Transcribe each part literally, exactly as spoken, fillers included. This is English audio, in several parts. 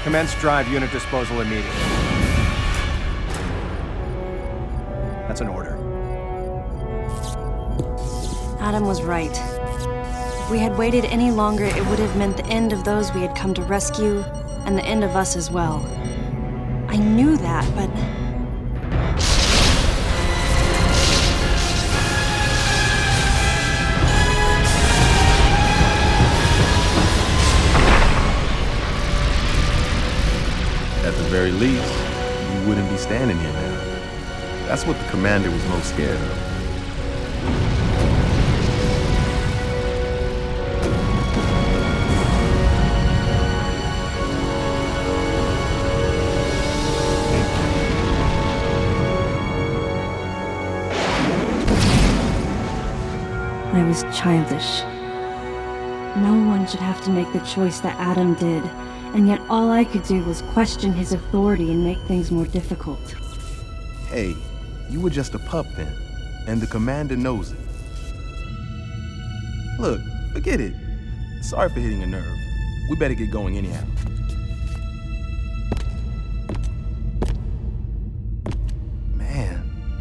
Commence drive unit disposal immediately. That's an order. Adam was right. If we had waited any longer, it would have meant the end of those we had come to rescue, and the end of us as well. I knew that, but... At the very least, you wouldn't be standing here now. That's what the commander was most scared of. I was childish. No one should have to make the choice that Adam did, and yet all I could do was question his authority and make things more difficult. Hey, you were just a pup then, and the commander knows it. Look, forget it. Sorry for hitting a nerve. We better get going anyhow. Man,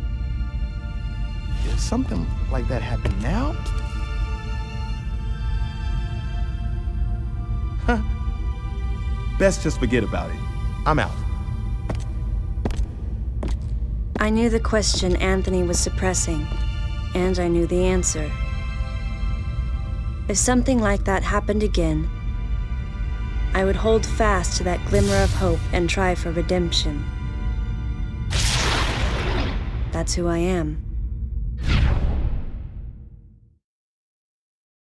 if something like that happened now? Huh. Best just forget about it. I'm out. I knew the question Anthony was suppressing, and I knew the answer. If something like that happened again, I would hold fast to that glimmer of hope and try for redemption. That's who I am.